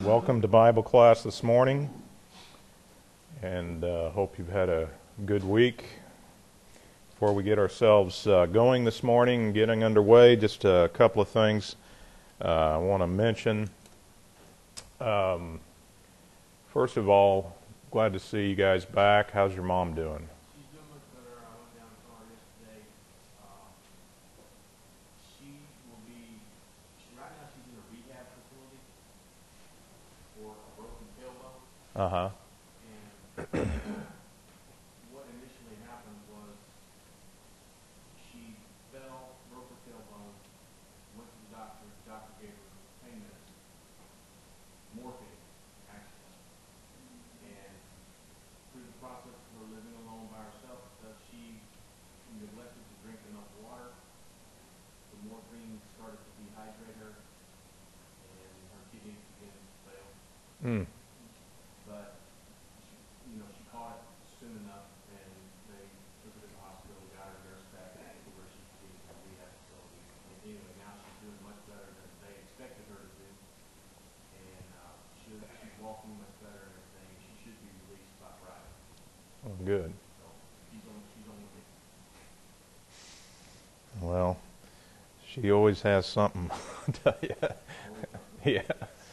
Welcome to Bible class this morning, and hope you've had a good week. Before we get ourselves going this morning and getting underway, just a couple of things I want to mention. First of all, glad to see you guys back. How's your mom doing? She's doing much better. I went down and saw her yesterday. Right now she's in a rehab facility for a broken tailbone. Uh-huh. And what initially happened was she fell, broke her tailbone, went to the doctor. The doctor gave her pain medicine, morphine, actually. And through the process of her living alone by herself, she neglected to drink enough water. The morphine started to dehydrate her, and her kidneys began to fail. Mm. But she caught it soon enough, and they took her to the hospital, got her nurse back to where she could be in a rehab facility. And anyway, now she's doing much better than they expected her to do, and she's walking much better and everything. She should be released by Friday. Oh, good. So she's on the way. Well, she always has something. I tell you. Yeah.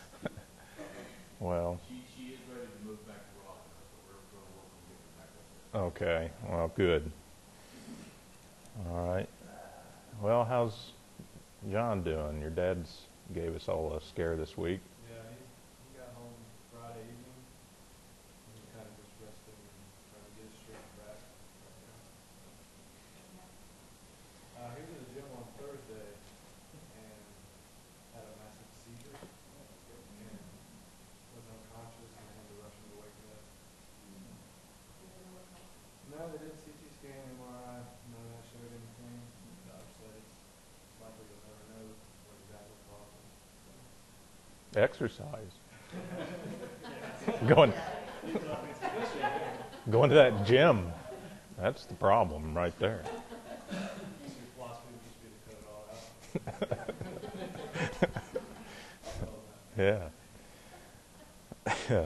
Well. She is ready to move back to Raleigh, so we're going to work on getting her back up there. Okay. Well, good. All right. Well, how's John doing? Your dad's gave us all a scare this week. Yeah, he got home Friday evening. He was kind of just resting and trying to get his strength back right now. He was in the gym on Thursday and had a massive seizure and was unconscious, and they had to rush him to wake him up. No, they did CT scan, MRI, none of that showed anything. The doctor said it's likely you'll never know what exactly caused it. Exercise. Going to that gym. That's the problem right there. Your philosophy would just be to cut it all out. Yeah.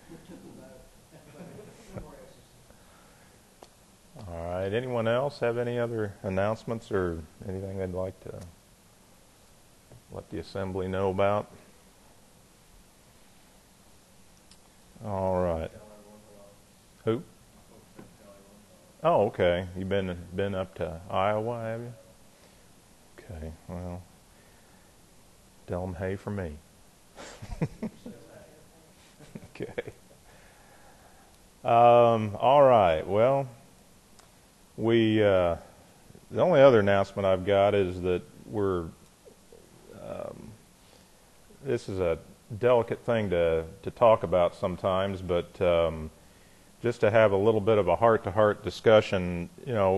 All right. Anyone else have any other announcements or anything they'd like to let the assembly know about? All right. Who? Oh, okay. You've been up to Iowa, have you? Okay. Well, tell them hey for me. Okay. All right. Well, the only other announcement I've got is that this is a delicate thing to talk about sometimes, but just to have a little bit of a heart-to-heart discussion.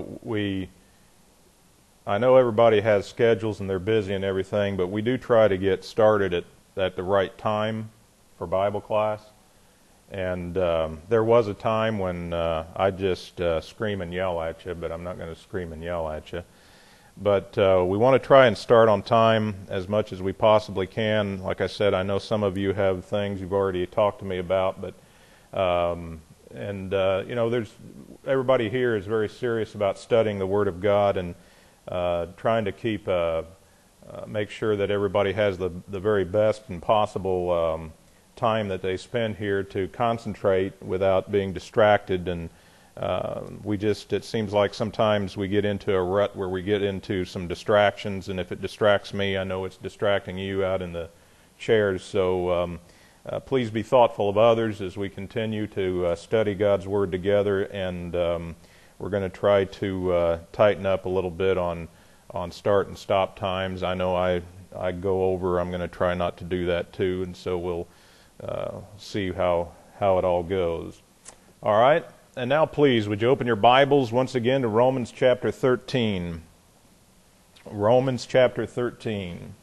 I know everybody has schedules and they're busy and everything, but we do try to get started at the right time for Bible class. And there was a time when I'd just scream and yell at you, but I'm not going to scream and yell at you. But we want to try and start on time as much as we possibly can. Like I said, I know some of you have things you've already talked to me about, but there's everybody here is very serious about studying the Word of God and trying to make sure that everybody has the very best and possible time that they spend here to concentrate without being distracted. And it seems like sometimes we get into a rut where we get into some distractions, and if it distracts me, I know it's distracting you out in the chairs. So please be thoughtful of others as we continue to study God's Word together, and we're going to try to tighten up a little bit on start and stop times. I know I go over. I'm going to try not to do that too, and so we'll see how it all goes. All right. And now, please, would you open your Bibles once again to Romans chapter 13. Romans chapter 13.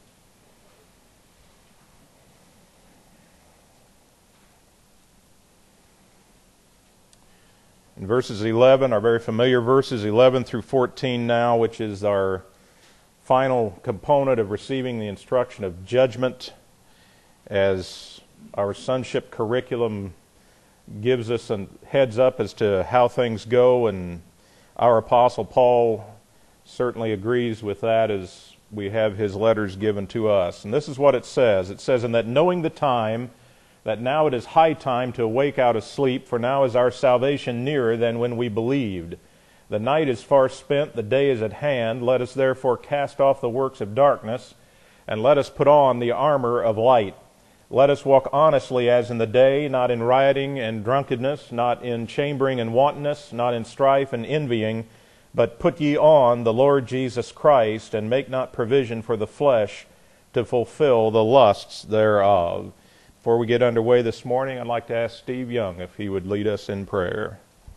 In verses 11, our very familiar verses 11 through 14 now, which is our final component of receiving the instruction of judgment. As Our sonship curriculum gives us a heads up as to how things go, and our Apostle Paul certainly agrees with that as we have his letters given to us. And this is what it says. It says, "And that knowing the time, that now it is high time to awake out of sleep, for now is our salvation nearer than when we believed. The night is far spent, the day is at hand. Let us therefore cast off the works of darkness, and let us put on the armor of light. Let us walk honestly as in the day, not in rioting and drunkenness, not in chambering and wantonness, not in strife and envying, but put ye on the Lord Jesus Christ, and make not provision for the flesh to fulfill the lusts thereof." Before we get underway this morning, I'd like to ask Steve Young if he would lead us in prayer.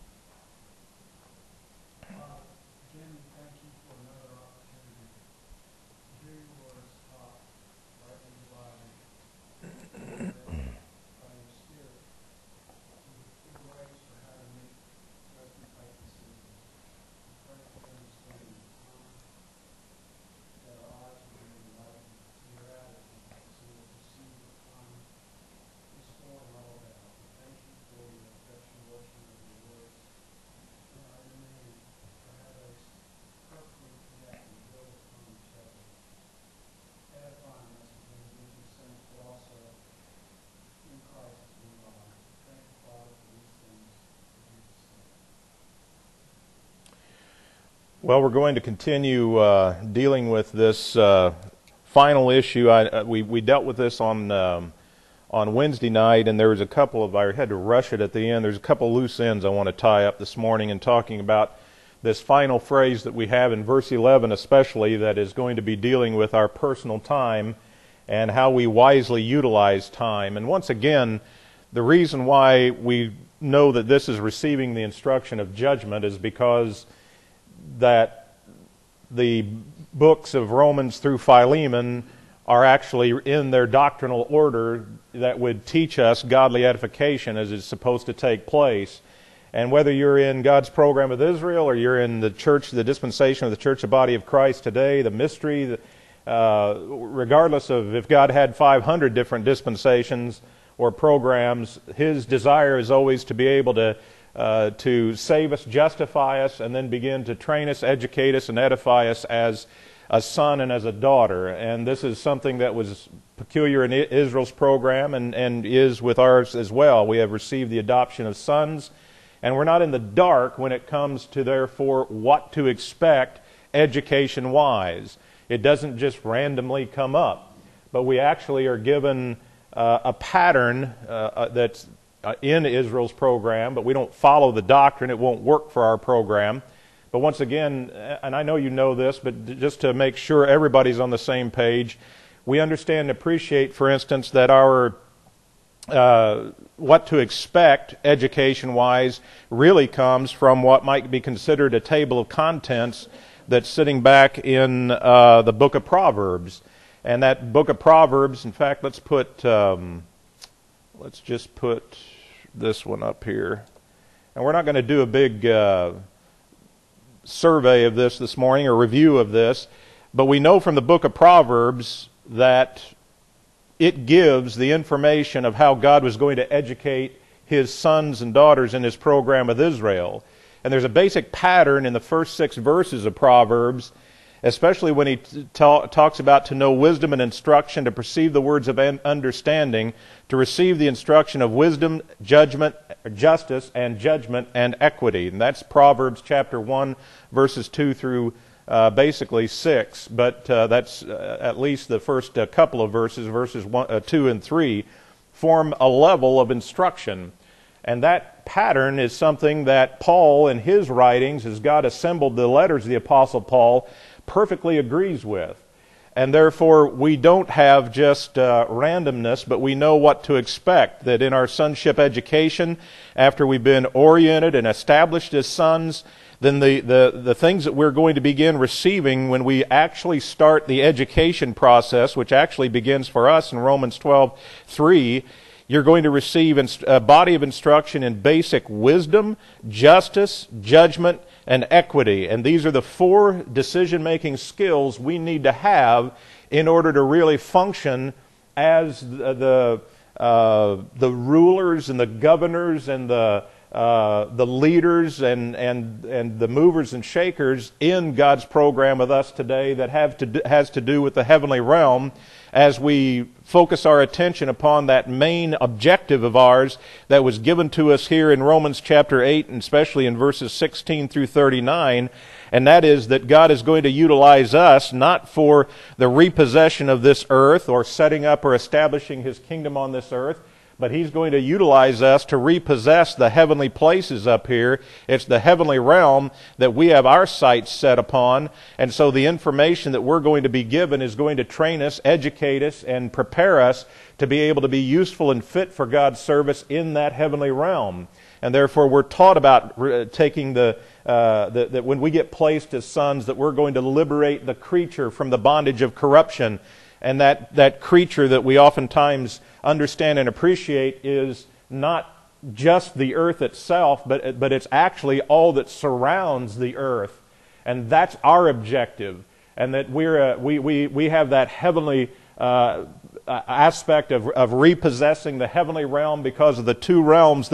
Again, thank you for another opportunity to hear your words taught, rightly divided, by your Spirit. Give grace for how to make judgment right decisions. We pray for understanding the time, that our eyes will be enlightened to your attitude, so we'll perceive the time is for and all about. We thank you for your effectuation of your words. And I remain to have us perfectly connect and build upon each other, edifying us in the individual sense, but also in Christ as we are. Thank you, Father, for these things. In Jesus' name. Well, we're going to continue dealing with this final issue. We dealt with this on Wednesday night, and there was a couple of, I had to rush it at the end. There's a couple of loose ends I want to tie up this morning in talking about this final phrase that we have in verse 11 especially, that is going to be dealing with our personal time and how we wisely utilize time. And once again, the reason why we know that this is receiving the instruction of judgment is because that the books of Romans through Philemon are actually in their doctrinal order that would teach us godly edification as it's supposed to take place. And whether you're in God's program with Israel or you're in the church, the dispensation of the church, the body of Christ today, the mystery, regardless of if God had 500 different dispensations or programs, His desire is always to be able to save us, justify us, and then begin to train us, educate us, and edify us as a son and as a daughter. And this is something that was peculiar in Israel's program and is with ours as well. We have received the adoption of sons, and we're not in the dark when it comes to, therefore, what to expect education-wise. It doesn't just randomly come up, but we actually are given a pattern that's in Israel's program, but we don't follow the doctrine. It won't work for our program. But once again, and I know you know this, but just to make sure everybody's on the same page, we understand and appreciate, for instance, that our what to expect education-wise really comes from what might be considered a table of contents that's sitting back in the book of Proverbs. And that book of Proverbs, in fact, let's just put this one up here. And we're not going to do a big survey of this morning, or review of this, but we know from the book of Proverbs that it gives the information of how God was going to educate His sons and daughters in His program with Israel. And there's a basic pattern in the first 6 verses of Proverbs, especially when he talks about to know wisdom and instruction, to perceive the words of understanding, to receive the instruction of wisdom, judgment, justice, and judgment and equity. And that's Proverbs chapter 1, verses 2 through basically 6. But that's at least the first couple of verses, verses 2 and 3, form a level of instruction. And that pattern is something that Paul, in his writings, as God assembled the letters of the Apostle Paul, perfectly agrees with. And therefore, we don't have just randomness, but we know what to expect. That in our sonship education, after we've been oriented and established as sons, then the things that we're going to begin receiving when we actually start the education process, which actually begins for us in Romans 12:3, you're going to receive a body of instruction in basic wisdom, justice, judgment, and equity. And these are the 4 decision-making skills we need to have in order to really function as the rulers and the governors and the leaders and the movers and shakers in God's program with us today that has to do with the heavenly realm, as we focus our attention upon that main objective of ours that was given to us here in Romans chapter 8, and especially in verses 16 through 39, and that is that God is going to utilize us not for the repossession of this earth or setting up or establishing His kingdom on this earth, but He's going to utilize us to repossess the heavenly places up here. It's the heavenly realm that we have our sights set upon. And so the information that we're going to be given is going to train us, educate us, and prepare us to be able to be useful and fit for God's service in that heavenly realm. And therefore we're taught about taking that when we get placed as sons, that we're going to liberate the creature from the bondage of corruption. And that creature that we oftentimes understand and appreciate is not just the earth itself, but it's actually all that surrounds the earth. And that's our objective. And that we have that heavenly aspect of repossessing the heavenly realm because of the two realms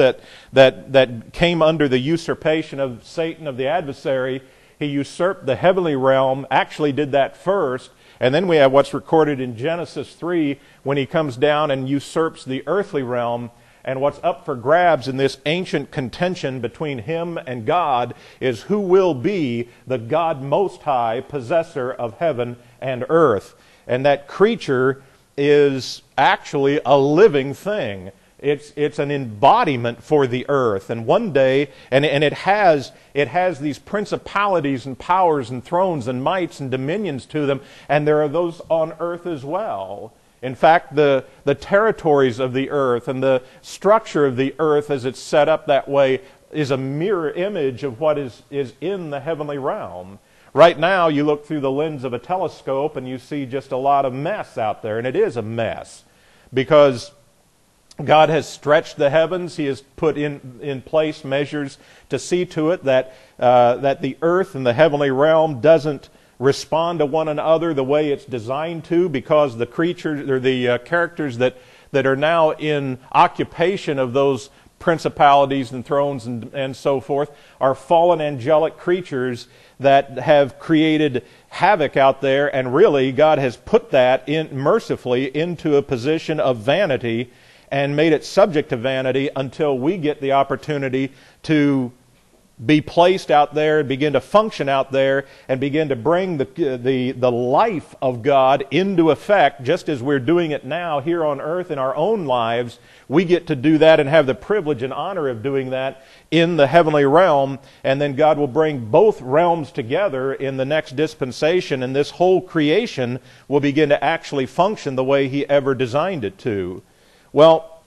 that came under the usurpation of Satan, of the adversary. He usurped the heavenly realm, actually did that first. And then we have what's recorded in Genesis 3 when he comes down and usurps the earthly realm. And what's up for grabs in this ancient contention between him and God is who will be the God Most High, possessor of heaven and earth. And that creature is actually a living thing. It's an embodiment for the earth. And one day, and it has these principalities and powers and thrones and mights and dominions to them, and there are those on earth as well. In fact, the territories of the earth and the structure of the earth as it's set up that way is a mirror image of what is in the heavenly realm. Right now, you look through the lens of a telescope and you see just a lot of mess out there, and it is a mess because God has stretched the heavens. He has put in place measures to see to it that the earth and the heavenly realm doesn't respond to one another the way it's designed to, because the creatures or the characters that are now in occupation of those principalities and thrones and so forth are fallen angelic creatures that have created havoc out there, and really God has put that mercifully into a position of vanity and made it subject to vanity until we get the opportunity to be placed out there and begin to function out there and begin to bring the life of God into effect, just as we're doing it now here on earth in our own lives. We get to do that and have the privilege and honor of doing that in the heavenly realm, and then God will bring both realms together in the next dispensation, and this whole creation will begin to actually function the way He ever designed it to. Well,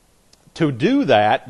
to do that,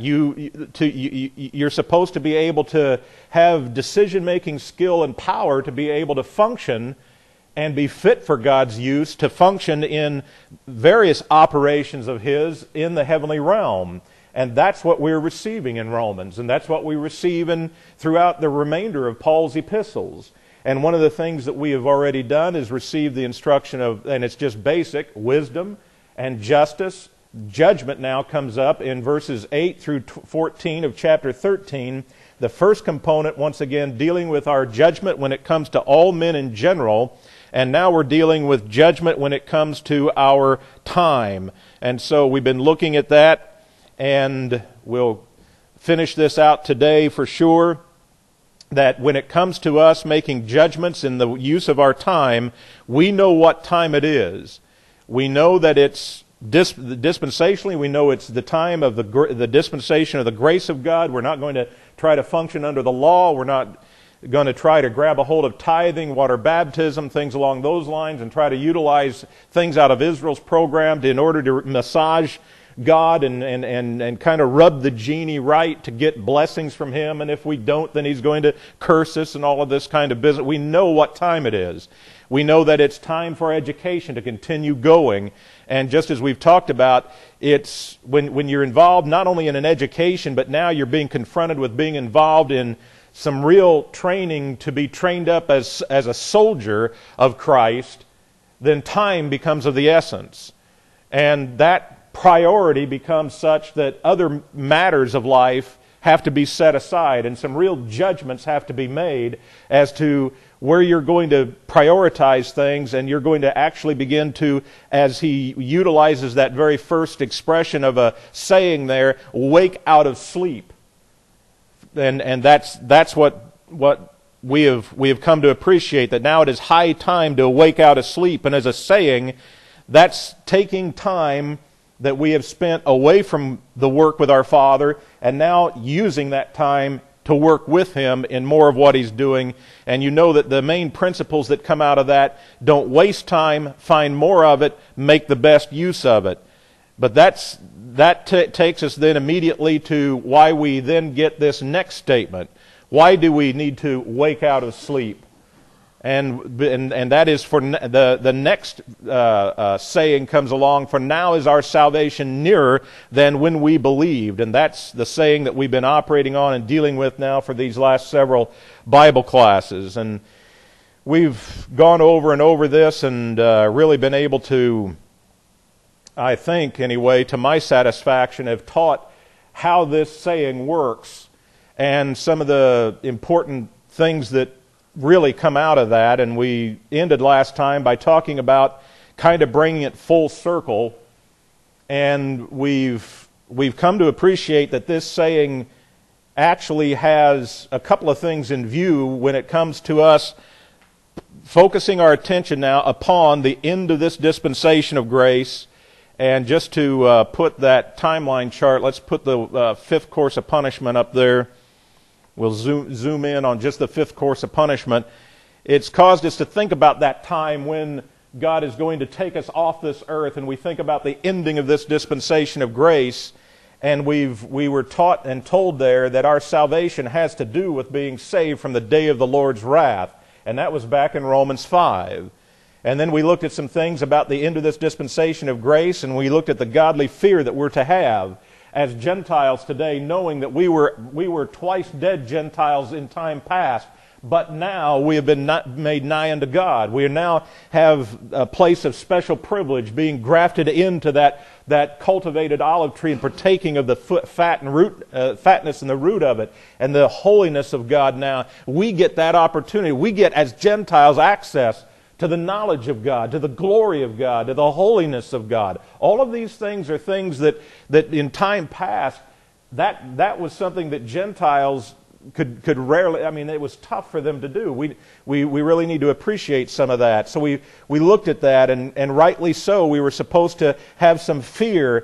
you're supposed to be able to have decision-making skill and power to be able to function and be fit for God's use, to function in various operations of His in the heavenly realm. And that's what we're receiving in Romans, and that's what we receive throughout the remainder of Paul's epistles. And one of the things that we have already done is receive the instruction of, and it's just basic, wisdom and justice. Judgment now comes up in verses 8 through 14 of chapter 13. The first component, once again, dealing with our judgment when it comes to all men in general. And now we're dealing with judgment when it comes to our time. And so we've been looking at that, and we'll finish this out today for sure. That when it comes to us making judgments in the use of our time, we know what time it is. We know that it's dispensationally, we know it's the time of the dispensation of the grace of God. We're not going to try to function under the law. We're not going to try to grab a hold of tithing, water baptism, things along those lines, and try to utilize things out of Israel's program in order to massage God and kind of rub the genie right to get blessings from Him. And if we don't, then He's going to curse us and all of this kind of business. We know what time it is. We know that it's time for education to continue going. And just as we've talked about, it's when you're involved not only in an education, but now you're being confronted with being involved in some real training to be trained up as a soldier of Christ, then time becomes of the essence. And that priority becomes such that other matters of life have to be set aside, and some real judgments have to be made as to where you're going to prioritize things, and you're going to actually begin to, as he utilizes that very first expression of a saying there, wake out of sleep. And that's what we have come to appreciate, that now it is high time to wake out of sleep. And as a saying, that's taking time that we have spent away from the work with our Father, and now using that time to work with Him in more of what He's doing. And you know that the main principles that come out of that: don't waste time, find more of it, make the best use of it. But that takes us then immediately to why we then get this next statement. Why do we need to wake out of sleep? And that is for the next saying comes along, for now is our salvation nearer than when we believed. And that's the saying that we've been operating on and dealing with now for these last several Bible classes. And we've gone over and over this and really been able to, I think anyway, to my satisfaction, have taught how this saying works and some of the important things that really come out of that. And we ended last time by talking about kind of bringing it full circle, and we've come to appreciate that this saying actually has a couple of things in view when it comes to us focusing our attention now upon the end of this dispensation of grace. And just to put that timeline chart, let's put the fifth course of punishment up there. We'll zoom in on just the fifth course of punishment. It's caused us to think about that time when God is going to take us off this earth, and we think about the ending of this dispensation of grace. And we were taught and told there that our salvation has to do with being saved from the day of the Lord's wrath. And that was back in Romans 5. And then we looked at some things about the end of this dispensation of grace, and we looked at the godly fear that we're to have as Gentiles today, knowing that we were twice dead Gentiles in time past, but now we have been made nigh unto God. We now have a place of special privilege, being grafted into that cultivated olive tree and partaking of the fatness and the root of it, and the holiness of God. Now we get that opportunity. We get, as Gentiles, access to the knowledge of God, to the glory of God, to the holiness of God. All of these things are things that in time past, that was something that Gentiles could rarely, it was tough for them to do. We really need to appreciate some of that. So we looked at that, and rightly so. We were supposed to have some fear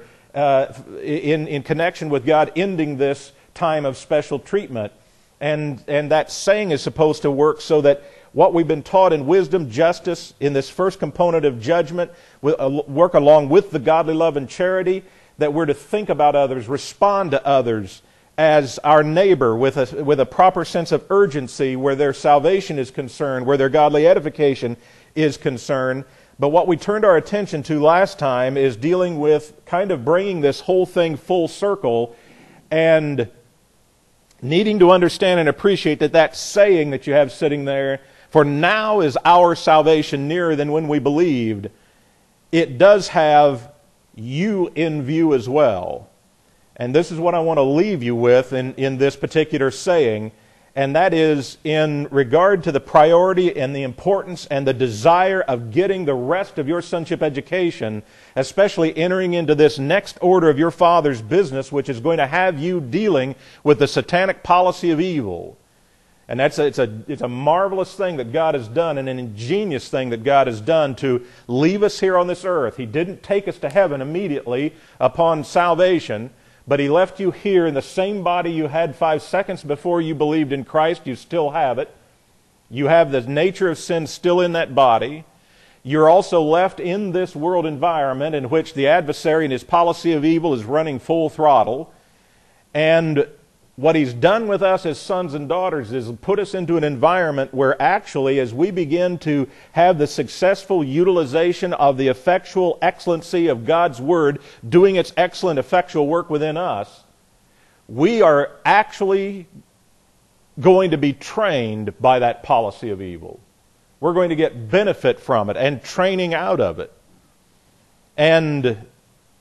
in connection with God ending this time of special treatment. And that saying is supposed to work so that what we've been taught in wisdom, justice, in this first component of judgment, work along with the godly love and charity, that we're to think about others, respond to others as our neighbor with a proper sense of urgency where their salvation is concerned, where their godly edification is concerned. But what we turned our attention to last time is dealing with kind of bringing this whole thing full circle and needing to understand and appreciate that saying that you have sitting there, for now is our salvation nearer than when we believed, it does have you in view as well. And this is what I want to leave you with in this particular saying, and that is in regard to the priority and the importance and the desire of getting the rest of your sonship education, especially entering into this next order of your Father's business, which is going to have you dealing with the satanic policy of evil. And it's a marvelous thing that God has done, and an ingenious thing that God has done to leave us here on this earth. He didn't take us to heaven immediately upon salvation, but He left you here in the same body you had 5 seconds before you believed in Christ. You still have it. You have the nature of sin still in that body. You're also left in this world environment in which the adversary and his policy of evil is running full throttle. And what He's done with us as sons and daughters is put us into an environment where actually, as we begin to have the successful utilization of the effectual excellency of God's Word doing its excellent effectual work within us, we are actually going to be trained by that policy of evil. We're going to get benefit from it and training out of it. And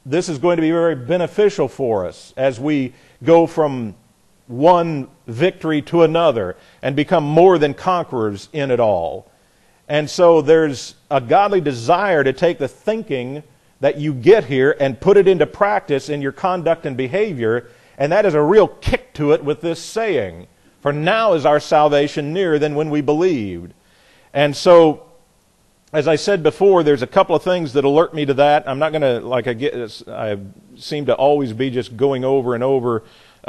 this is going to be very beneficial for us as we go from one victory to another and become more than conquerors in it all. And so there's a godly desire to take the thinking that you get here and put it into practice in your conduct and behavior, and that is a real kick to it with this saying, "For now is our salvation nearer than when we believed." And so, as I said before, there's a couple of things that alert me to that. I'm not going to, I seem to always be just going over and over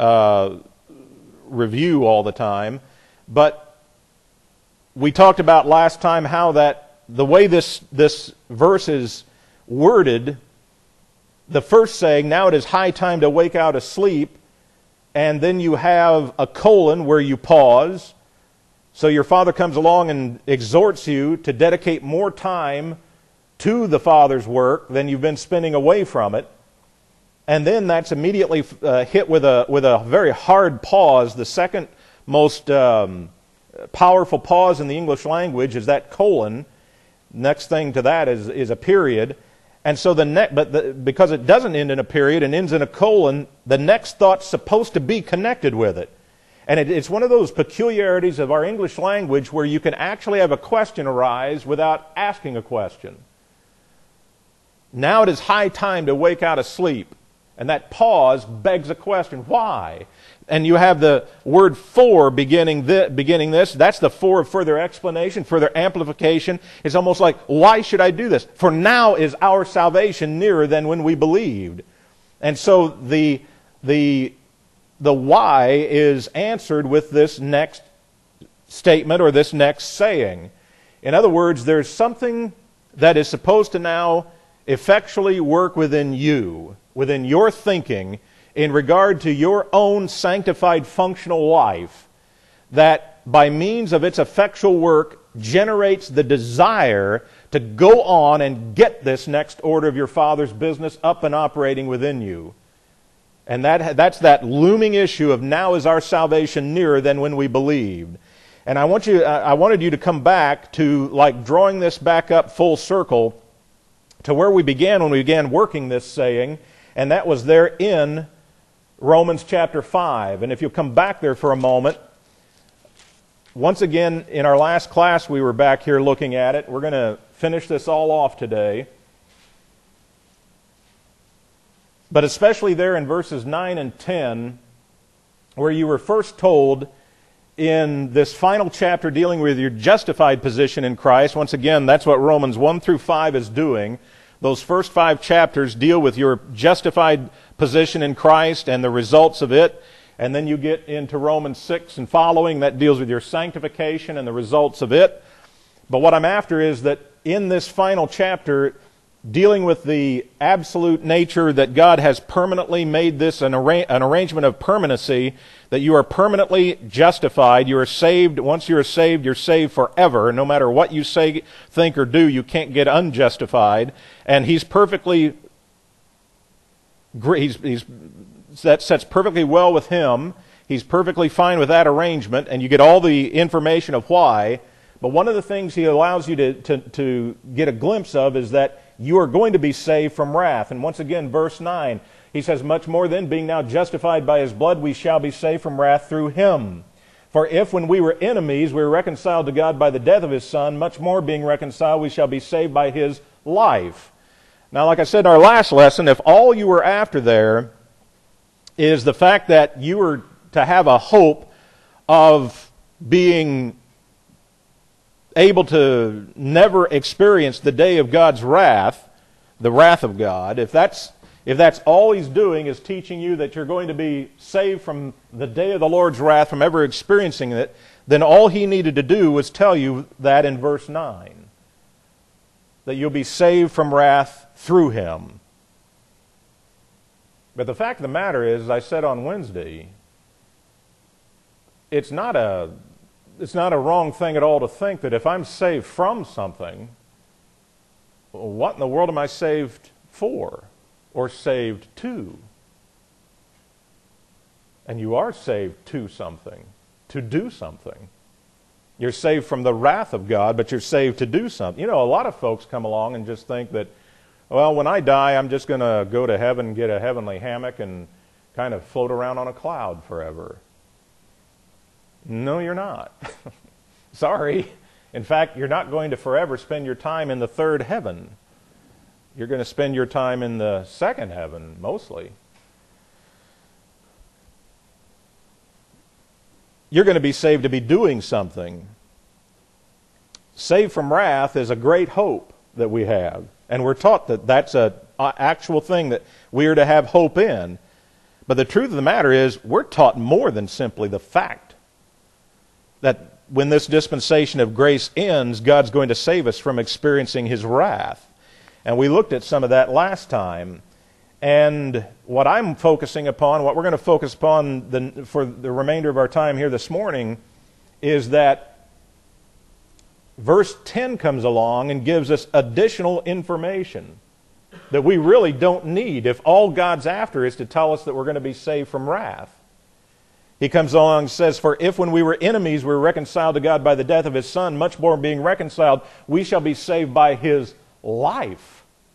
review all the time. But we talked about last time how that the way this verse is worded, the first saying, "Now it is high time to wake out of sleep," and then you have a colon where you pause. So your Father comes along and exhorts you to dedicate more time to the Father's work than you've been spending away from it. And then that's immediately hit with a very hard pause. The second most powerful pause in the English language is that colon. Next thing to that is a period. And so because it doesn't end in a period and ends in a colon, the next thought's supposed to be connected with it. And it's one of those peculiarities of our English language where you can actually have a question arise without asking a question. Now it is high time to wake out of sleep. And that pause begs a question. Why? And you have the word "for" beginning this. That's the "for" of further explanation, further amplification. It's almost like, why should I do this? For now is our salvation nearer than when we believed. And so the why is answered with this next statement or this next saying. In other words, there's something that is supposed to now effectually work within you, within your thinking, in regard to your own sanctified functional life, that by means of its effectual work generates the desire to go on and get this next order of your Father's business up and operating within you. And that's that looming issue of now is our salvation nearer than when we believed. And I wanted you to come back to, like, drawing this back up full circle to where we began when we began working this saying, and that was there in Romans chapter 5. And if you'll come back there for a moment, once again, in our last class we were back here looking at it. We're going to finish this all off today. But especially there in verses 9 and 10, where you were first told in this final chapter dealing with your justified position in Christ. Once again, that's what Romans 1 through 5 is doing. Those first 5 chapters deal with your justified position in Christ and the results of it. And then you get into Romans 6 and following, that deals with your sanctification and the results of it. But what I'm after is that in this final chapter, dealing with the absolute nature that God has permanently made this an arrangement of permanency, that you are permanently justified, you are saved. Once you are saved, you're saved forever. No matter what you say, think, or do, you can't get unjustified. And He's perfectly, that sets perfectly well with Him. He's perfectly fine with that arrangement, and you get all the information of why. But one of the things He allows you to get a glimpse of is that you are going to be saved from wrath. And once again, verse 9, he says, "Much more then, being now justified by His blood, we shall be saved from wrath through Him. For if when we were enemies, we were reconciled to God by the death of His Son, much more being reconciled, we shall be saved by His life." Now, like I said in our last lesson, if all you were after there is the fact that you were to have a hope of being able to never experience the day of God's wrath, the wrath of God, if that's all He's doing is teaching you that you're going to be saved from the day of the Lord's wrath, from ever experiencing it, then all He needed to do was tell you that in verse 9, that you'll be saved from wrath through Him. But the fact of the matter is, as I said on Wednesday, it's not a wrong thing at all to think that if I'm saved from something, what in the world am I saved for or saved to? And you are saved to something, to do something. You're saved from the wrath of God, but you're saved to do something. You know, a lot of folks come along and just think that, well, when I die, I'm just going to go to heaven, get a heavenly hammock, and kind of float around on a cloud forever. No, you're not. Sorry. In fact, you're not going to forever spend your time in the third heaven. You're going to spend your time in the second heaven, mostly. You're going to be saved to be doing something. Saved from wrath is a great hope that we have. And we're taught that that's an actual thing that we are to have hope in. But the truth of the matter is, we're taught more than simply the fact that when this dispensation of grace ends, God's going to save us from experiencing His wrath. And we looked at some of that last time. And what I'm focusing upon, what we're going to focus upon for the remainder of our time here this morning, is that verse 10 comes along and gives us additional information that we really don't need if all God's after is to tell us that we're going to be saved from wrath. He comes along and says, "For if when we were enemies we were reconciled to God by the death of His Son, much more being reconciled, we shall be saved by His life."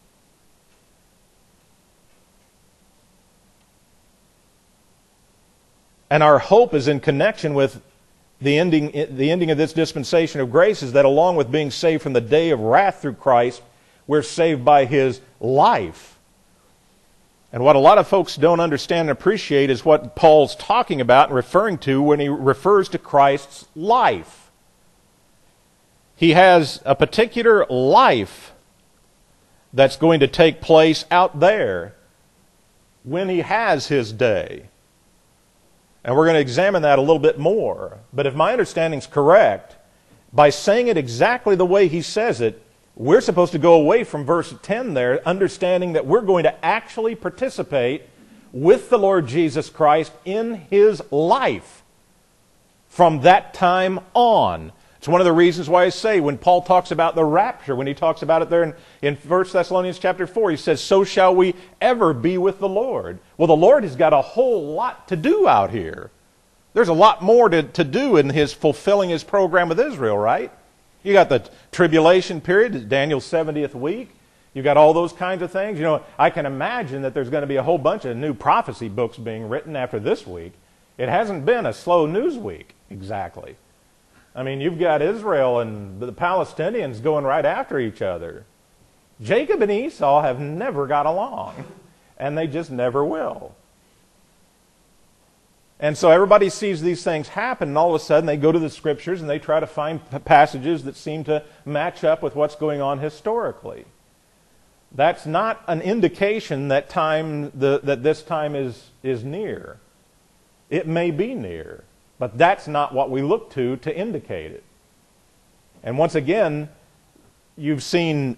And our hope is in connection with the ending of this dispensation of grace, is that along with being saved from the day of wrath through Christ, we're saved by His life. And what a lot of folks don't understand and appreciate is what Paul's talking about and referring to when he refers to Christ's life. He has a particular life that's going to take place out there when He has His day. And we're going to examine that a little bit more. But if my understanding is correct, by saying it exactly the way he says it, we're supposed to go away from verse 10 there, understanding that we're going to actually participate with the Lord Jesus Christ in His life from that time on. It's one of the reasons why I say when Paul talks about the rapture, when he talks about it there in 1 Thessalonians chapter 4, he says, "So shall we ever be with the Lord." Well, the Lord has got a whole lot to do out here. There's a lot more to do in His fulfilling His program with Israel, right? You got the tribulation period, Daniel's 70th week. You got all those kinds of things. You know, I can imagine that there's going to be a whole bunch of new prophecy books being written after this week. It hasn't been a slow news week, exactly. I mean, you've got Israel and the Palestinians going right after each other. Jacob and Esau have never got along, and they just never will. And so everybody sees these things happen, and all of a sudden they go to the Scriptures and they try to find passages that seem to match up with what's going on historically. That's not an indication that this time is near. It may be near. But that's not what we look to indicate it. And once again, you've seen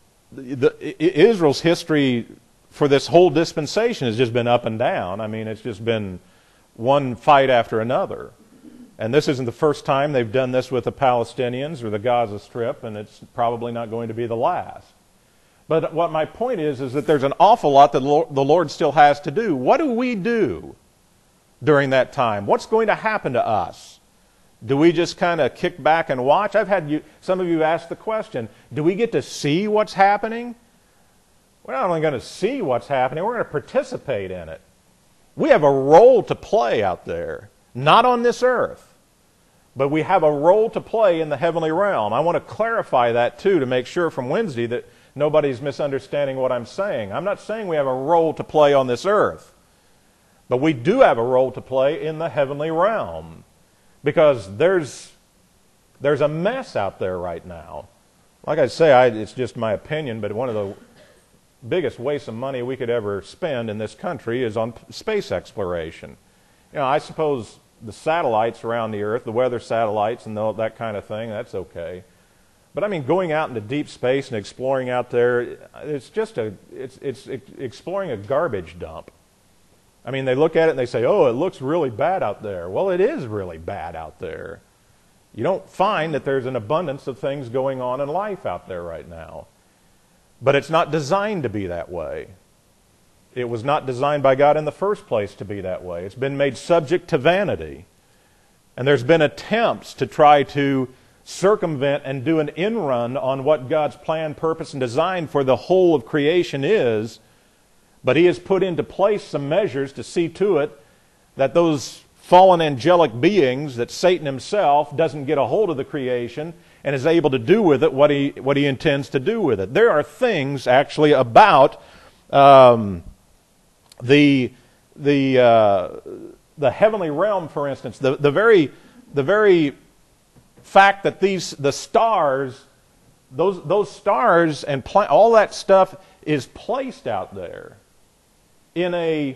Israel's history for this whole dispensation has just been up and down. I mean, it's just been one fight after another. And this isn't the first time they've done this with the Palestinians or the Gaza Strip, and it's probably not going to be the last. But what my point is that there's an awful lot that the Lord still has to do. What do we do during that time? What's going to happen to us? Do we just kind of kick back and watch? I've had some of you ask the question, do we get to see what's happening? We're not only going to see what's happening, we're going to participate in it. We have a role to play out there, not on this earth, but we have a role to play in the heavenly realm. I want to clarify that too, to make sure from Wednesday that nobody's misunderstanding what I'm saying. I'm not saying we have a role to play on this earth. But we do have a role to play in the heavenly realm, because there's a mess out there right now. Like I say, it's just my opinion, but one of the biggest wastes of money we could ever spend in this country is on space exploration. You know, I suppose the satellites around the Earth, the weather satellites and that kind of thing, that's okay. But I mean, going out into deep space and exploring out there, it's exploring a garbage dump. I mean, they look at it and they say, "Oh, it looks really bad out there." Well, it is really bad out there. You don't find that there's an abundance of things going on in life out there right now. But it's not designed to be that way. It was not designed by God in the first place to be that way. It's been made subject to vanity. And there's been attempts to try to circumvent and do an in-run on what God's plan, purpose, and design for the whole of creation is, but He has put into place some measures to see to it that those fallen angelic beings, that Satan himself doesn't get a hold of the creation and is able to do with it what he intends to do with it. There are things actually about the heavenly realm, for instance, the very fact that the stars, those stars and all that stuff is placed out there in a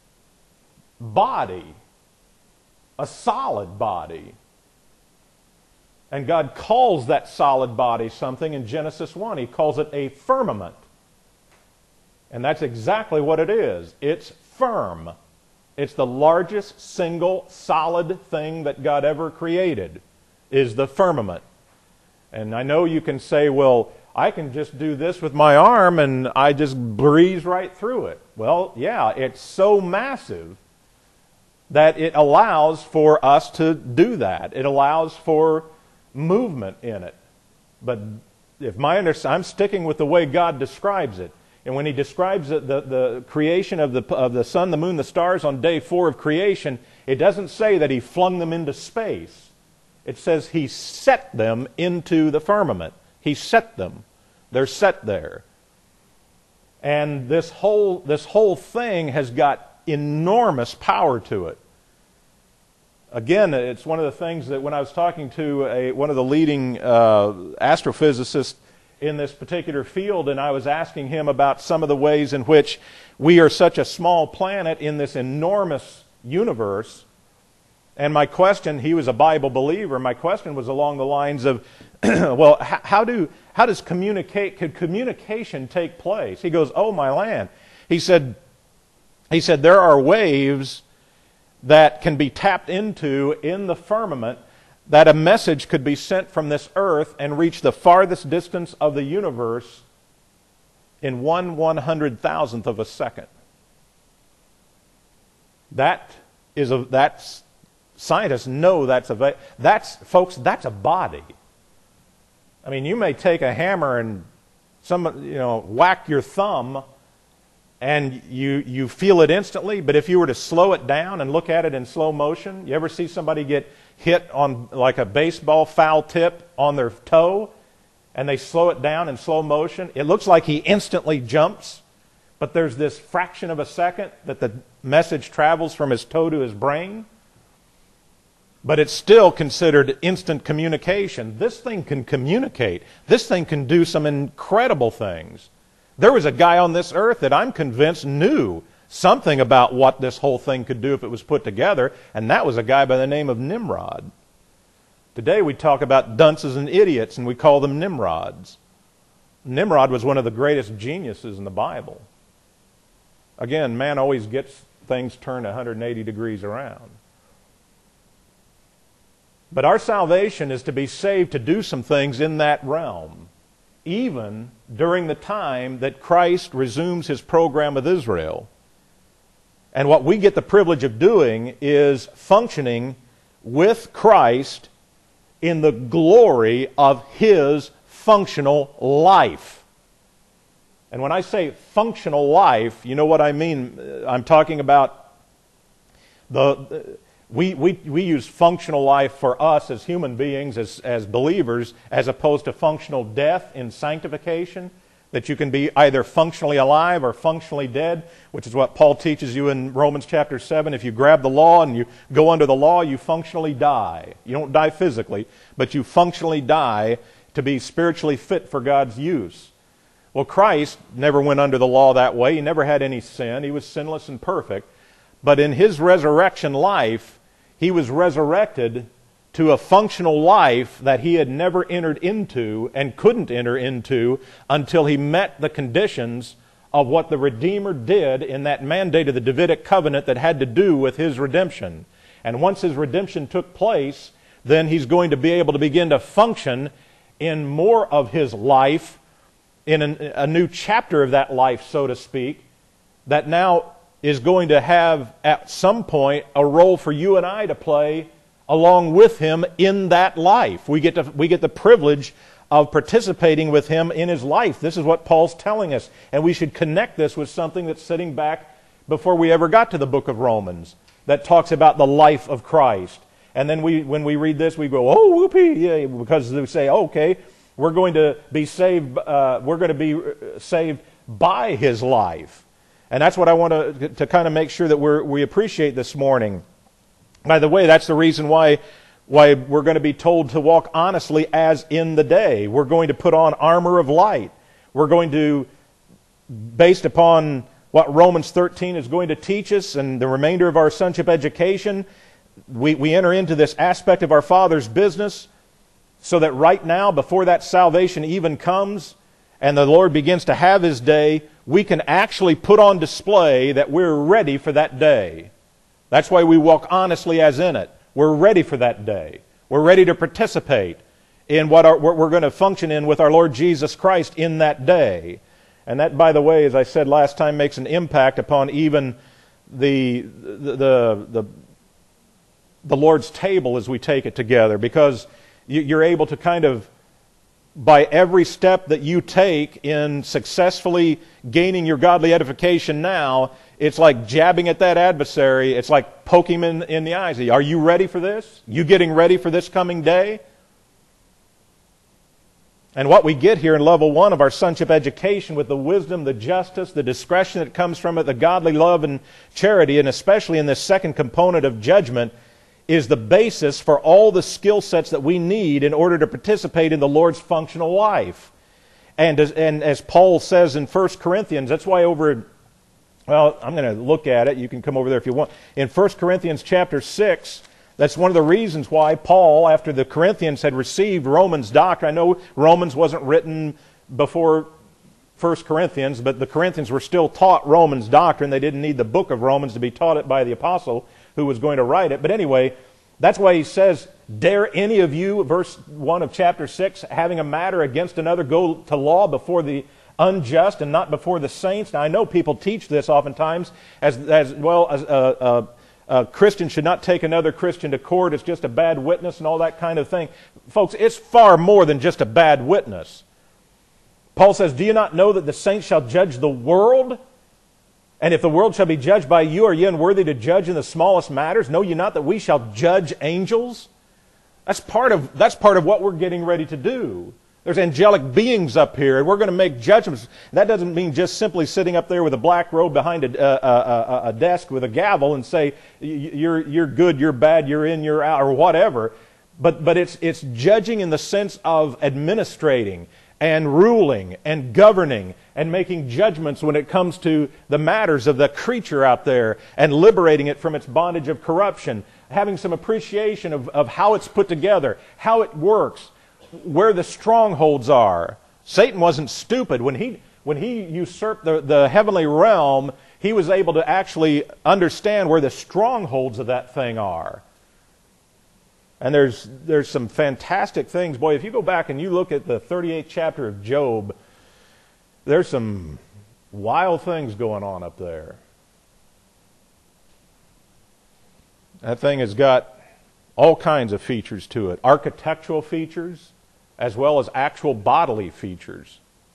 body, a solid body. And God calls that solid body something in Genesis 1. He calls it a firmament. And that's exactly what it is. It's firm. It's the largest single solid thing that God ever created, is the firmament. And I know you can say, well, I can just do this with my arm and I just breeze right through it. Well, yeah, it's so massive that it allows for us to do that. It allows for movement in it. But if I'm sticking with the way God describes it. And when He describes the creation of the sun, the moon, the stars on day 4 of creation, it doesn't say that He flung them into space. It says He set them into the firmament. He set them. They're set there. And this whole thing has got enormous power to it. Again, it's one of the things that when I was talking to one of the leading astrophysicists in this particular field, and I was asking him about some of the ways in which we are such a small planet in this enormous universe. And my question, he was a Bible believer, my question was along the lines of, well, could communication take place? He goes, oh my land. He said, there are waves that can be tapped into in the firmament, that a message could be sent from this earth and reach the farthest distance of the universe in 1/100,000th of a second. Scientists know that's a body. I mean, you may take a hammer and whack your thumb and you feel it instantly, but if you were to slow it down and look at it in slow motion, you ever see somebody get hit on like a baseball foul tip on their toe and they slow it down in slow motion? It looks like he instantly jumps, but there's this fraction of a second that the message travels from his toe to his brain. But it's still considered instant communication. This thing can communicate. This thing can do some incredible things. There was a guy on this earth that I'm convinced knew something about what this whole thing could do if it was put together, and that was a guy by the name of Nimrod. Today we talk about dunces and idiots, and we call them Nimrods. Nimrod was one of the greatest geniuses in the Bible. Again, man always gets things turned 180 degrees around. But our salvation is to be saved to do some things in that realm, even during the time that Christ resumes His program with Israel. And what we get the privilege of doing is functioning with Christ in the glory of His functional life. And when I say functional life, you know what I mean. I'm talking about we use functional life for us as human beings, as believers, as opposed to functional death in sanctification, that you can be either functionally alive or functionally dead, which is what Paul teaches you in Romans chapter 7. If you grab the law and you go under the law, you functionally die. You don't die physically, but you functionally die to be spiritually fit for God's use. Well, Christ never went under the law that way. He never had any sin. He was sinless and perfect. But in His resurrection life, He was resurrected to a functional life that He had never entered into and couldn't enter into until He met the conditions of what the Redeemer did in that mandate of the Davidic covenant that had to do with His redemption. And once His redemption took place, then He's going to be able to begin to function in more of His life, in a new chapter of that life, so to speak, that now is going to have at some point a role for you and I to play along with Him in that life. We get the privilege of participating with Him in His life. This is what Paul's telling us. And we should connect this with something that's sitting back before we ever got to the book of Romans that talks about the life of Christ. And then when we read this, we go, oh, whoopee, yeah, because they say, okay, we're going to be saved. We're going to be saved by His life, and that's what I want to kind of make sure that we appreciate this morning. By the way, that's the reason why we're going to be told to walk honestly as in the day. We're going to put on armor of light. We're going to, based upon what Romans 13 is going to teach us and the remainder of our sonship education, we enter into this aspect of our Father's business so that right now, before that salvation even comes and the Lord begins to have His day, we can actually put on display that we're ready for that day. That's why we walk honestly as in it. We're ready for that day. We're ready to participate in what we're going to function in with our Lord Jesus Christ in that day. And that, by the way, as I said last time, makes an impact upon even the Lord's table as we take it together, because you're able to kind of, by every step that you take in successfully gaining your godly edification now, it's like jabbing at that adversary. It's like poking him in the eyes. Are you ready for this? You getting ready for this coming day? And what we get here in level 1 of our sonship education, with the wisdom, the justice, the discretion that comes from it, the godly love and charity, and especially in this second component of judgment, is the basis for all the skill sets that we need in order to participate in the Lord's functional life. And as Paul says in 1 Corinthians, that's why I'm going to look at it. You can come over there if you want. In 1 Corinthians chapter 6, that's one of the reasons why Paul, after the Corinthians had received Romans doctrine, I know Romans wasn't written before 1 Corinthians, but the Corinthians were still taught Romans doctrine. They didn't need the book of Romans to be taught it by the apostle who was going to write it. But anyway, that's why he says, dare any of you, verse 1 of chapter 6, having a matter against another, go to law before the unjust and not before the saints. Now I know people teach this oftentimes as well as a Christian should not take another Christian to court. It's just a bad witness and all that kind of thing. Folks, it's far more than just a bad witness. Paul says, do you not know that the saints shall judge the world? And if the world shall be judged by you, are ye unworthy to judge in the smallest matters? Know ye not that we shall judge angels? That's part of what we're getting ready to do. There's angelic beings up here, and we're going to make judgments. That doesn't mean just simply sitting up there with a black robe behind a desk with a gavel and say, you're good, you're bad, you're in, you're out, or whatever. But it's judging in the sense of administrating and ruling and governing and making judgments when it comes to the matters of the creature out there and liberating it from its bondage of corruption, having some appreciation of how it's put together, how it works, where the strongholds are. Satan wasn't stupid. When he usurped the heavenly realm, he was able to actually understand where the strongholds of that thing are. And there's some fantastic things. Boy, if you go back and you look at the 38th chapter of Job, there's some wild things going on up there. That thing has got all kinds of features to it. Architectural features, as well as actual bodily features.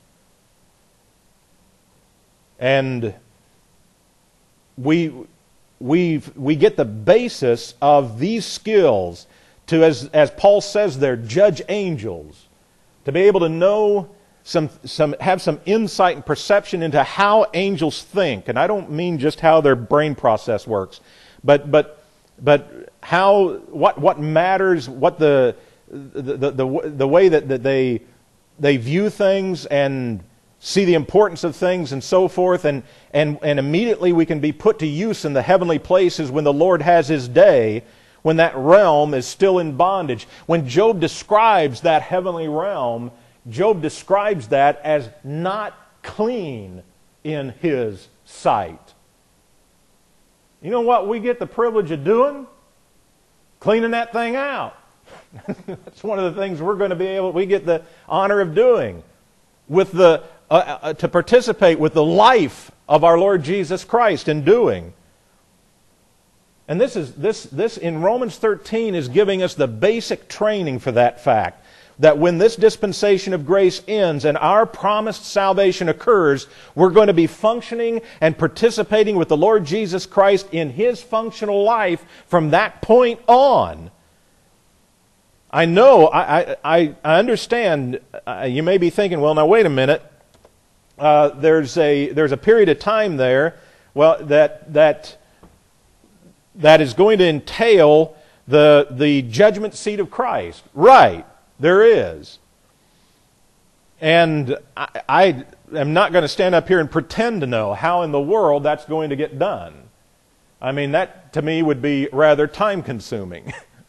And we get the basis of these skills to, as Paul says there, judge angels, to be able to know have some insight and perception into how angels think. And I don't mean just how their brain process works, but how what matters, what the way that they view things and see the importance of things and so forth, and immediately we can be put to use in the heavenly places when the Lord has His day, when that realm is still in bondage. When Job describes that heavenly realm, Job describes that as not clean in his sight. You know what we get the privilege of doing? Cleaning that thing out. That's one of the things we get the honor of doing. With to participate with the life of our Lord Jesus Christ in doing. And this in Romans 13 is giving us the basic training for that fact. That when this dispensation of grace ends and our promised salvation occurs, we're going to be functioning and participating with the Lord Jesus Christ in His functional life from that point on. I know, I understand, you may be thinking, well, now wait a minute. There's a period of time there, well, that is going to entail the judgment seat of Christ. Right. There is. And I am not going to stand up here and pretend to know how in the world that's going to get done. I mean, that to me would be rather time-consuming.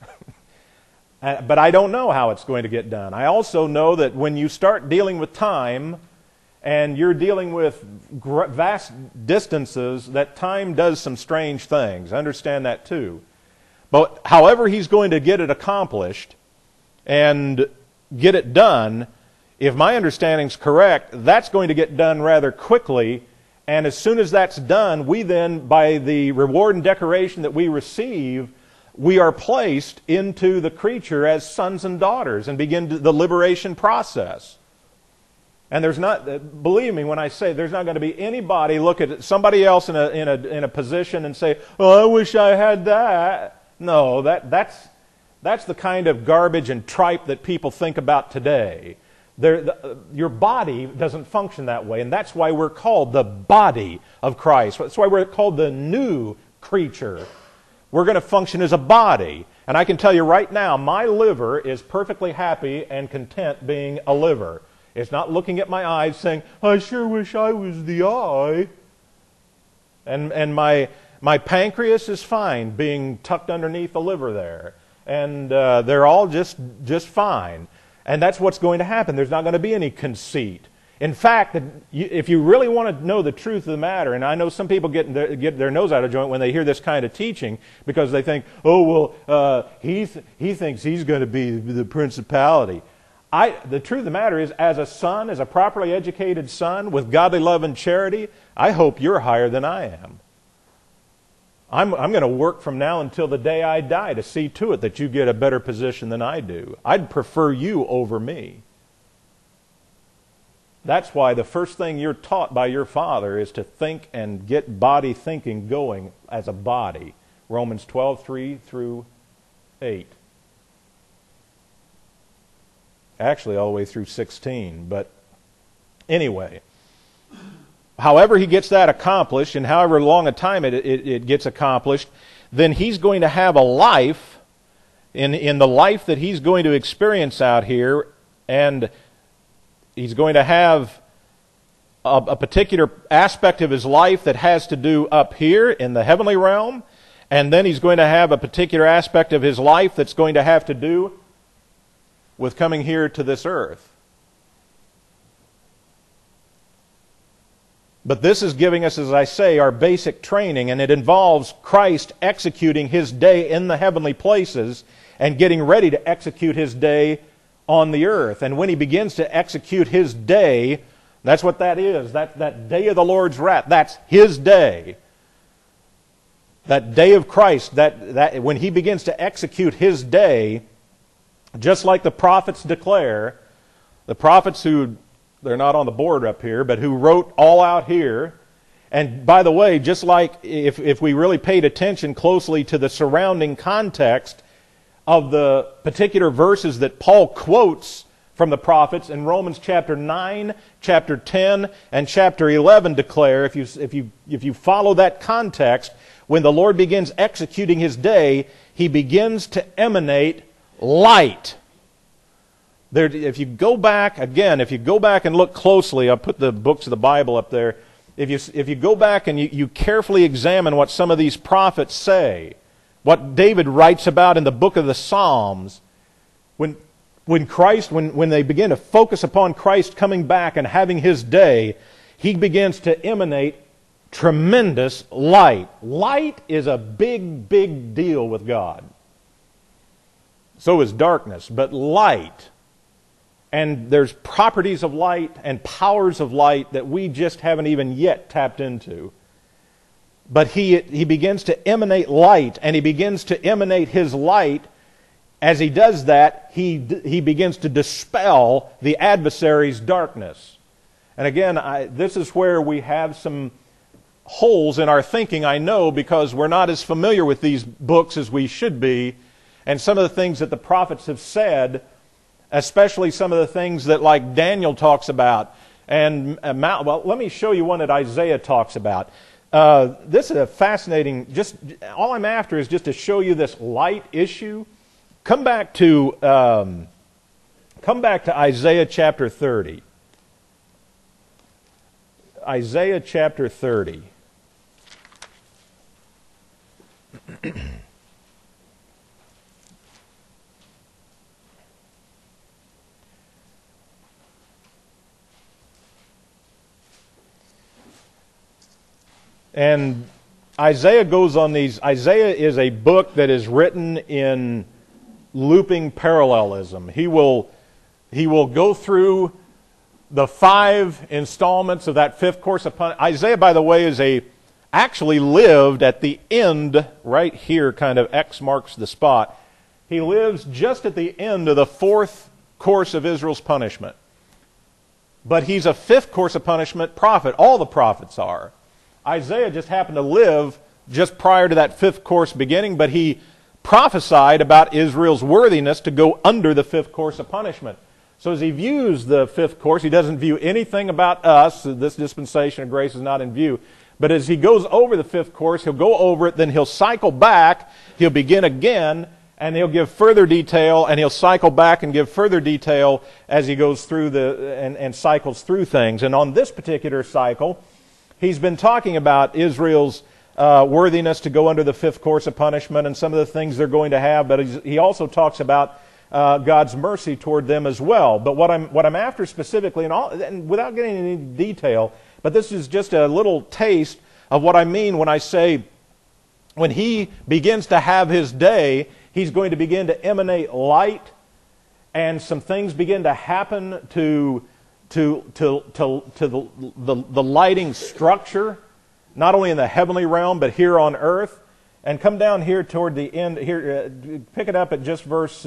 But I don't know how it's going to get done. I also know that when you start dealing with time and you're dealing with vast distances, that time does some strange things. I understand that too. But however He's going to get it accomplished, and get it done, if my understanding's correct, that's going to get done rather quickly, and as soon as that's done, we then, by the reward and decoration that we receive, we are placed into the creature as sons and daughters and begin the liberation process. And there's not, believe me when I say, there's not going to be anybody look at somebody else in a position and say, "Oh, I wish I had that." No, that's the kind of garbage and tripe that people think about today. Your body doesn't function that way, and that's why we're called the body of Christ. That's why we're called the new creature. We're going to function as a body. And I can tell you right now, my liver is perfectly happy and content being a liver. It's not looking at my eyes saying, "I sure wish I was the eye." And my pancreas is fine being tucked underneath the liver there. And they're all just fine. And that's what's going to happen. There's not going to be any conceit. In fact, if you really want to know the truth of the matter, and I know some people get their nose out of joint when they hear this kind of teaching because they think, "Oh, well, he thinks he's going to be the principality." The truth of the matter is, as a son, as a properly educated son with godly love and charity, I hope you're higher than I am. I'm going to work from now until the day I die to see to it that you get a better position than I do. I'd prefer you over me. That's why the first thing you're taught by your father is to think and get body thinking going as a body. Romans 12:3 through 8. Actually, all the way through 16. But anyway, however he gets that accomplished, and however long a time it gets accomplished, then he's going to have a life, in the life that he's going to experience out here, and he's going to have a particular aspect of his life that has to do up here in the heavenly realm, and then he's going to have a particular aspect of his life that's going to have to do with coming here to this earth. But this is giving us, as I say, our basic training, and it involves Christ executing His day in the heavenly places and getting ready to execute His day on the earth. And when He begins to execute His day, that's what that is. That day of the Lord's wrath, that's His day. That day of Christ, that when He begins to execute His day, just like the prophets declare, the prophets who, they're not on the board up here, but who wrote all out here. And by the way, just like if we really paid attention closely to the surrounding context of the particular verses that Paul quotes from the prophets in Romans chapter 9, chapter 10, and chapter 11 declare, if you follow that context, when the Lord begins executing His day, He begins to emanate light. If you go back and look closely, I'll put the books of the Bible up there. If you go back and you carefully examine what some of these prophets say, what David writes about in the book of the Psalms, when they begin to focus upon Christ coming back and having His day, He begins to emanate tremendous light. Light is a big, big deal with God. So is darkness, but light. And there's properties of light and powers of light that we just haven't even yet tapped into. but he begins to emanate light, and he begins to emanate his light. As he does that, he begins to dispel the adversary's darkness. And again, this is where we have some holes in our thinking, I know, because we're not as familiar with these books as we should be, and some of the things that the prophets have said, especially some of the things that like Daniel talks about. And well, let me show you one that Isaiah talks about. This is a fascinating, all I'm after is just to show you this light issue. Come back to Isaiah chapter 30. Isaiah chapter 30. And Isaiah goes on these. Isaiah is a book that is written in looping parallelism. He will go through the 5 installments of that 5th course upon Isaiah, by the way, actually lived at the end, right here, kind of X marks the spot. He lives just at the end of the 4th course of Israel's punishment. But he's a 5th course of punishment prophet. All the prophets are. Isaiah just happened to live just prior to that 5th course beginning, but he prophesied about Israel's worthiness to go under the 5th course of punishment. So as he views the 5th course, he doesn't view anything about us. This dispensation of grace is not in view. But as he goes over the 5th course, he'll go over it, then he'll cycle back, he'll begin again, and he'll give further detail, and he'll cycle back and give further detail as he goes through and cycles through things. And on this particular cycle, he's been talking about Israel's worthiness to go under the 5th course of punishment and some of the things they're going to have, but he also talks about God's mercy toward them as well. But what I'm after specifically, and without getting into any detail, but this is just a little taste of what I mean when I say when he begins to have his day, he's going to begin to emanate light, and some things begin to happen to the lighting structure, not only in the heavenly realm, but here on earth. And come down here toward the end, here, pick it up at just verse,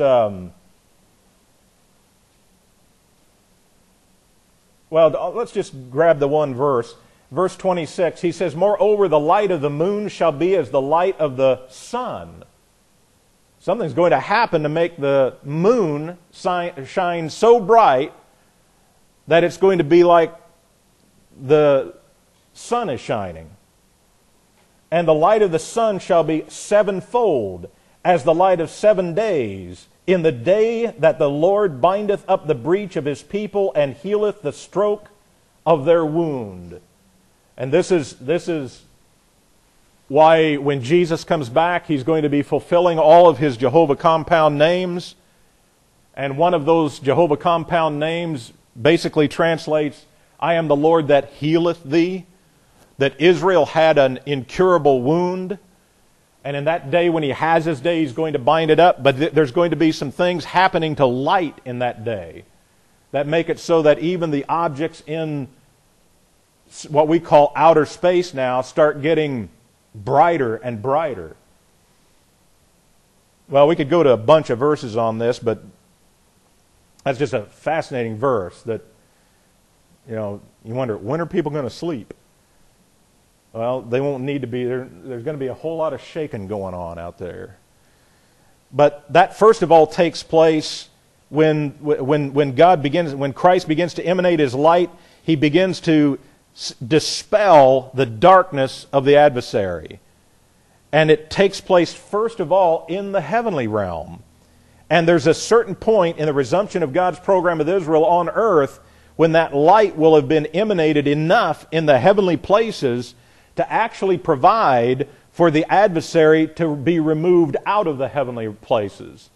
let's just grab the one verse. Verse 26, he says, "Moreover, the light of the moon shall be as the light of the sun." Something's going to happen to make the moon shine so bright that it's going to be like the sun is shining. "And the light of the sun shall be sevenfold, as the light of 7 days, in the day that the Lord bindeth up the breach of his people, and healeth the stroke of their wound." And this is why when Jesus comes back, he's going to be fulfilling all of his Jehovah compound names. And one of those Jehovah compound names basically translates, "I am the Lord that healeth thee." That Israel had an incurable wound, and in that day when he has his day, he's going to bind it up, but there's going to be some things happening to light in that day that make it so that even the objects in what we call outer space now start getting brighter and brighter. Well, we could go to a bunch of verses on this, but that's just a fascinating verse that, you wonder, when are people going to sleep? Well, they won't need to be. There's going to be a whole lot of shaking going on out there. But that first of all takes place when Christ begins to emanate his light. He begins to dispel the darkness of the adversary. And it takes place first of all in the heavenly realm. And there's a certain point in the resumption of God's program with Israel on earth when that light will have been emanated enough in the heavenly places to actually provide for the adversary to be removed out of the heavenly places.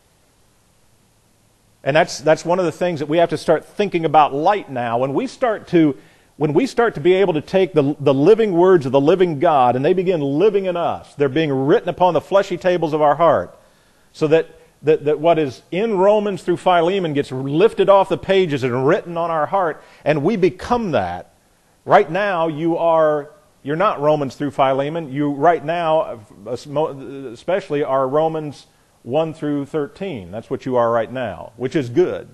And that's one of the things that we have to start thinking about light now. When we start to be able to take the living words of the living God and they begin living in us, they're being written upon the fleshy tables of our heart, so that what is in Romans through Philemon gets lifted off the pages and written on our heart, and we become that. Right now, you are You're not Romans through Philemon. You right now, especially, are Romans 1 through 13. That's what you are right now, which is good.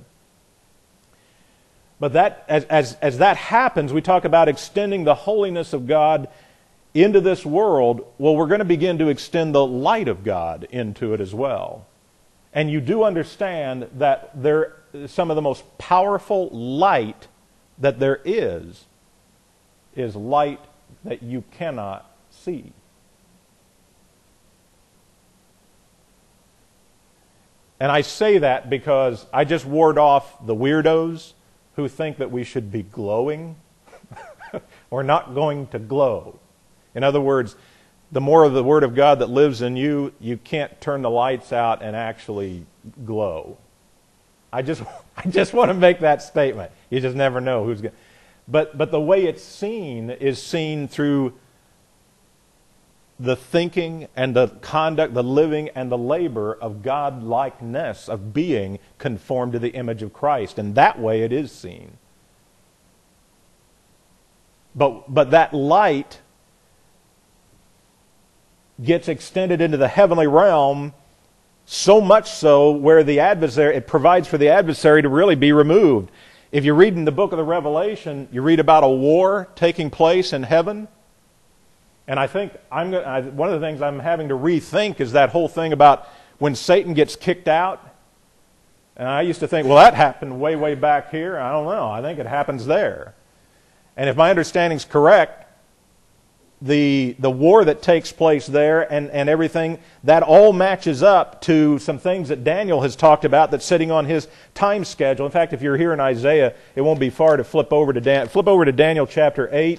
But that, as that happens, we talk about extending the holiness of God into this world. Well, we're going to begin to extend the light of God into it as well. And you do understand that some of the most powerful light that there is light that you cannot see. And I say that because I just ward off the weirdos who think that we should be glowing. We're not going to glow. In other words, the more of the Word of God that lives in you, you can't turn the lights out and actually glow. I just want to make that statement. You just never know who's going to. But the way it's seen is seen through the thinking and the conduct, the living and the labor of God-likeness, of being conformed to the image of Christ. And that way it is seen. But that light gets extended into the heavenly realm, so much so where it provides for the adversary to really be removed. If you read in the book of the Revelation, you read about a war taking place in heaven. And I think one of the things I'm having to rethink is that whole thing about when Satan gets kicked out. And I used to think, well, that happened way, way back here. I don't know. I think it happens there. And if my understanding's correct, the war that takes place there and everything, that all matches up to some things that Daniel has talked about that's sitting on his time schedule. In fact, if you're here in Isaiah, it won't be far to flip over to Daniel chapter 8.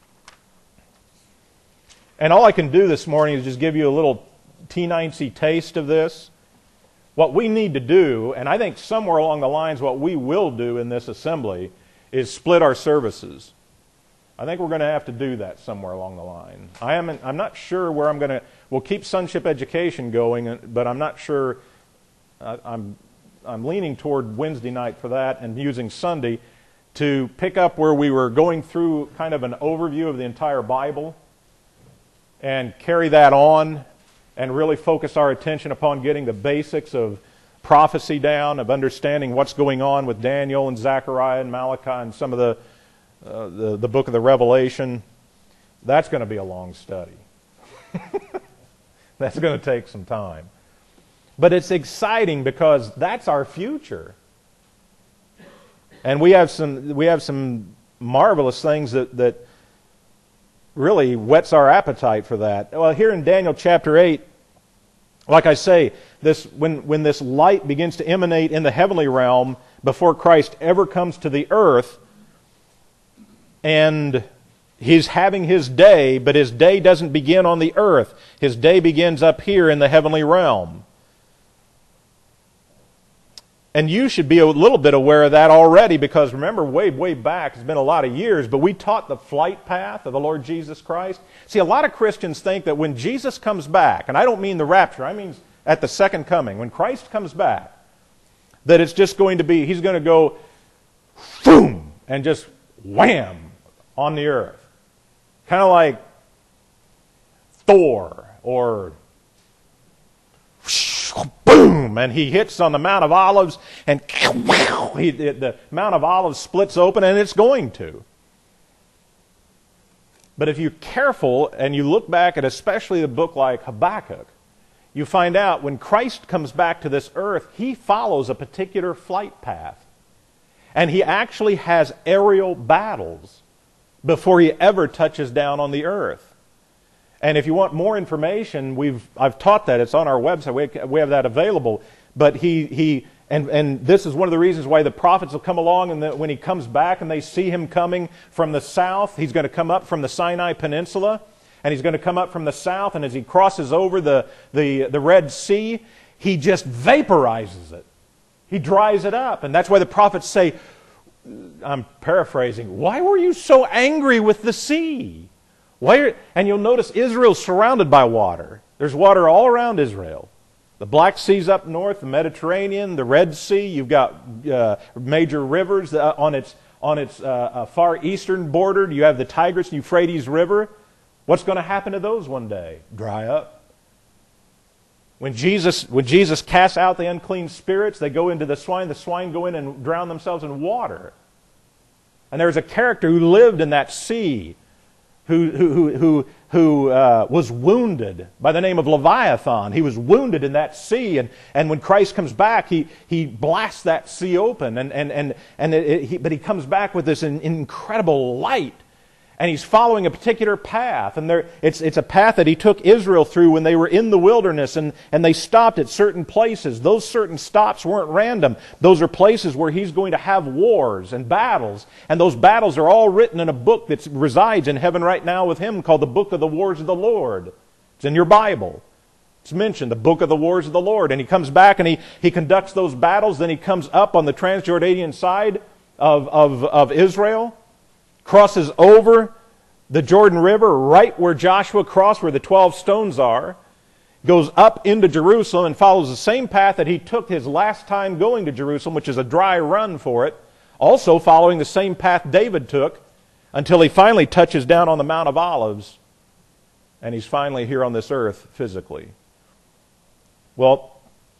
And all I can do this morning is just give you a little teeny taste of this. What we need to do, and I think somewhere along the lines what we will do in this assembly, is split our services. I think we're going to have to do that somewhere along the line. I'm not sure where I'm going to. We'll keep sonship education going, but I'm not sure. I'm leaning toward Wednesday night for that, and using Sunday to pick up where we were going through kind of an overview of the entire Bible, and carry that on, and really focus our attention upon getting the basics of prophecy down, of understanding what's going on with Daniel and Zechariah and Malachi and some of the book of the Revelation. That's going to be a long study. That's going to take some time. But it's exciting because that's our future. And we have some marvelous things that really whets our appetite for that. Well, here in Daniel chapter 8, like I say, when this light begins to emanate in the heavenly realm before Christ ever comes to the earth, and He's having His day, but His day doesn't begin on the earth. His day begins up here in the heavenly realm. And you should be a little bit aware of that already, because remember, way, way back, it's been a lot of years, but we taught the flight path of the Lord Jesus Christ. See, a lot of Christians think that when Jesus comes back, and I don't mean the rapture, I mean at the second coming, when Christ comes back, that it's just going to be, He's going to go, boom, and just wham, on the earth. Kind of like Thor, or boom, and He hits on the Mount of Olives, and the Mount of Olives splits open, and it's going to. But if you're careful and you look back at especially a book like Habakkuk, you find out when Christ comes back to this earth, He follows a particular flight path. And He actually has aerial battles before He ever touches down on the earth. And if you want more information, I've taught that. It's on our website. We have that available. But and this is one of the reasons why the prophets will come along, and when He comes back and they see Him coming from the south, He's going to come up from the Sinai Peninsula, and He's going to come up from the south, and as He crosses over the Red Sea, He just vaporizes it. He dries it up. And that's why the prophets say, I'm paraphrasing, why were you so angry with the sea? And you'll notice Israel's surrounded by water. There's water all around Israel. The Black Sea's up north, the Mediterranean, the Red Sea. You've got major rivers on its far eastern border. You have the Tigris and Euphrates River. What's going to happen to those one day? Dry up. When Jesus casts out the unclean spirits, they go into the swine go in and drown themselves in water. And there's a character who lived in that sea who was wounded by the name of Leviathan. He was wounded in that sea, and when Christ comes back, he blasts that sea open, but he comes back with this incredible light. And he's following a particular path. And it's a path that he took Israel through when they were in the wilderness. And they stopped at certain places. Those certain stops weren't random. Those are places where he's going to have wars and battles. And those battles are all written in a book that resides in heaven right now with him called the Book of the Wars of the Lord. It's in your Bible. It's mentioned, the Book of the Wars of the Lord. And he comes back and he conducts those battles. Then he comes up on the Transjordanian side of Israel. Crosses over the Jordan River right where Joshua crossed, where the 12 stones are, goes up into Jerusalem and follows the same path that he took his last time going to Jerusalem, which is a dry run for it, also following the same path David took until he finally touches down on the Mount of Olives, and he's finally here on this earth physically. Well,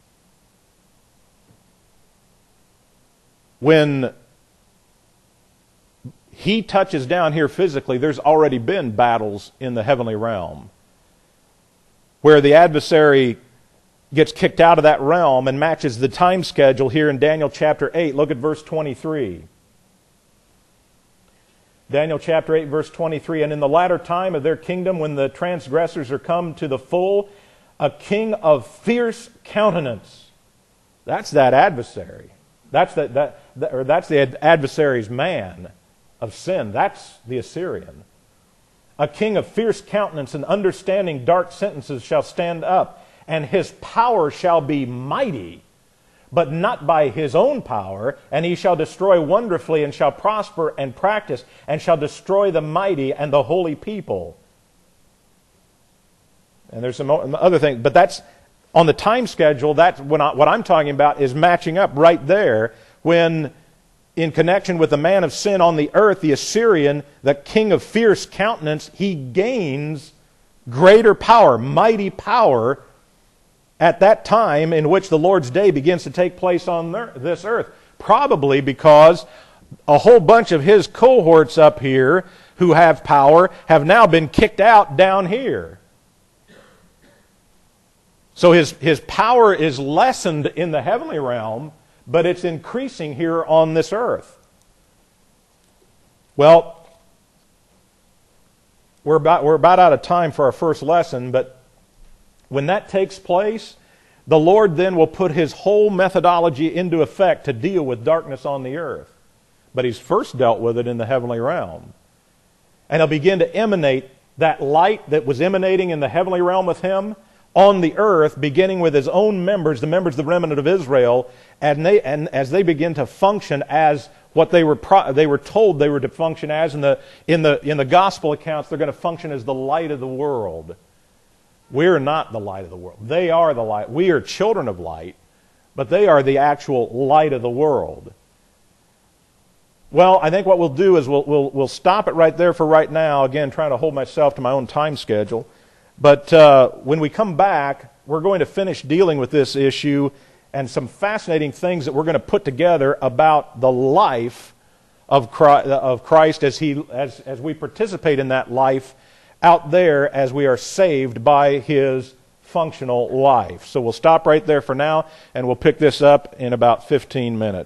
when he touches down here physically, there's already been battles in the heavenly realm where the adversary gets kicked out of that realm and matches the time schedule here in Daniel chapter 8. Look at verse 23. Daniel chapter 8, verse 23. And in the latter time of their kingdom, when the transgressors are come to the full, a king of fierce countenance. That's that adversary. That's the adversary's man of sin. That's the Assyrian. A king of fierce countenance and understanding dark sentences shall stand up, and his power shall be mighty, but not by his own power, and he shall destroy wonderfully, and shall prosper and practice, and shall destroy the mighty and the holy people. And there's some other things, but that's on the time schedule. That's what I'm talking about is matching up right there when, in connection with the man of sin on the earth, the Assyrian, the king of fierce countenance, he gains greater power, mighty power, at that time in which the Lord's day begins to take place on this earth. Probably because a whole bunch of his cohorts up here who have power have now been kicked out down here. So his power is lessened in the heavenly realm, but it's increasing here on this earth. Well, we're about out of time for our first lesson, but when that takes place, the Lord then will put his whole methodology into effect to deal with darkness on the earth. But he's first dealt with it in the heavenly realm. And he'll begin to emanate that light that was emanating in the heavenly realm with him on the earth, beginning with his own members, the members of the remnant of Israel, and as they begin to function as what they were told they were to function as in the gospel accounts. They're going to function as the light of the world. We're not the light of the world. They are the light. We are children of light, but they are the actual light of the world. Well, I think what we'll do is we'll stop it right there for right now. Again, trying to hold myself to my own time schedule. But when we come back, we're going to finish dealing with this issue and some fascinating things that we're going to put together about the life of Christ as we participate in that life out there as we are saved by his functional life. So we'll stop right there for now, and we'll pick this up in about 15 minutes.